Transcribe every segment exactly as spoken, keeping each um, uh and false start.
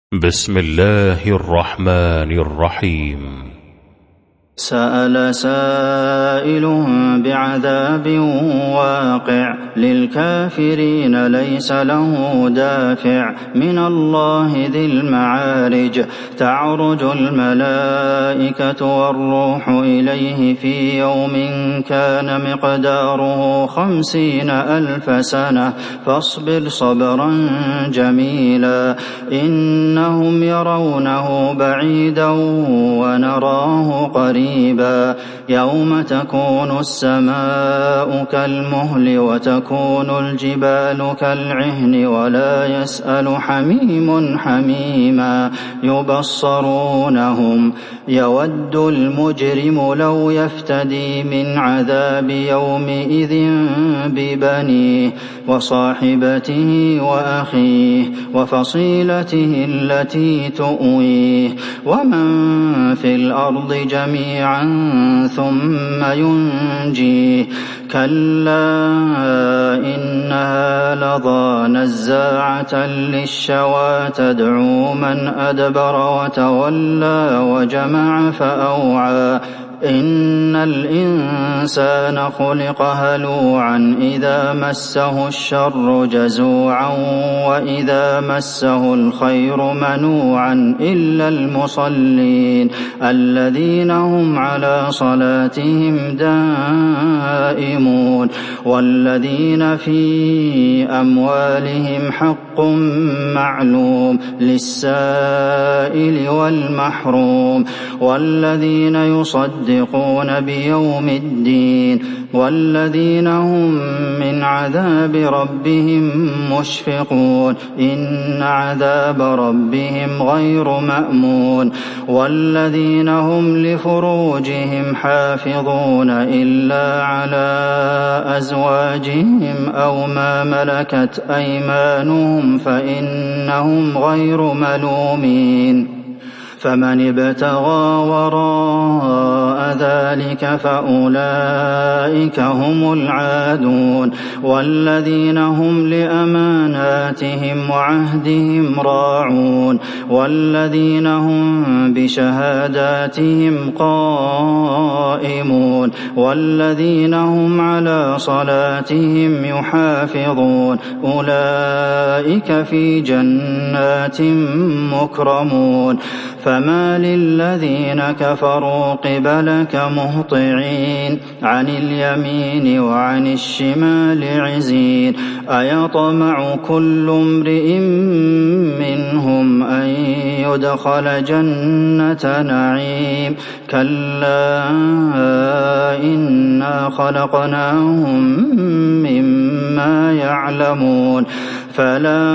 بسم الله الرحمن الرحيم. سأل سائل بعذاب واقع للكافرين ليس له دافع من الله ذي المعارج. تعرج الملائكة والروح إليه في يوم كان مقداره خمسين ألف سنة فاصبر صبرا جميلا إنهم يرونه بعيدا ونراه قريبا. يوم تكون السماء كالمهل وتكون الجبال كالعهن ولا يسأل حميم حميما يبصرونهم يود المجرم لو يفتدي من عذاب يومئذ ببنيه وصاحبته وأخيه وفصيلته التي تؤويه ومن في الأرض جميعا ثم ينجيه كلا إنها لظى نزاعة للشوى تدعو من أدبر وتولى وجمع فأوعى إن الإنسان خلق هلوعا إذا مسه الشر جزوعا وإذا مسه الخير منوعا إلا المصلين الذين هم على صلاتهم دائمون والذين في أموالهم حق معلوم للسائل والمحروم والذين يصدقون يصدقون بيوم الدين والذين هم من عذاب ربهم مشفقون إن عذاب ربهم غير مأمون والذين هم لفروجهم حافظون إلا على أزواجهم أو ما ملكت أيمانهم فإنهم غير ملومين فمن ابتغى وراء ذلك فأولئك هم العادون والذين هم لأماناتهم وعهدهم راعون والذين هم بشهاداتهم قائمون والذين هم على صلاتهم يحافظون أولئك في جنات مكرمون فما للذين كفروا قبلك مهطعين عن اليمين وعن الشمال عزين أيطمع كل امرئ منهم أن يدخل جنة نعيم كلا إنا خلقناهم مما يعلمون فلا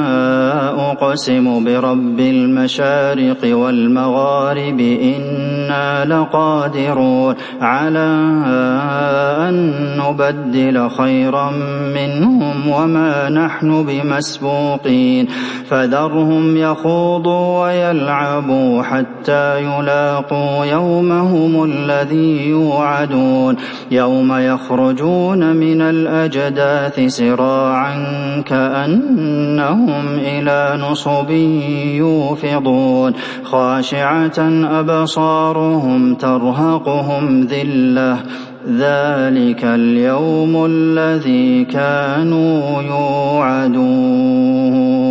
أقسم برب المشارق والمغارب إنا لقادرون على أن نبدل خيرا منهم وما نحن بمسبوقين فذرهم يخوضوا ويلعبوا حتى يلاقوا يومهم الذي يوعدون يوم يخرجون من الأجداث سراعا كأنهم إلى نصب يوفضون خاشعة أبصارهم ترهقهم ذلة ذلك اليوم الذي كانوا يوعدون.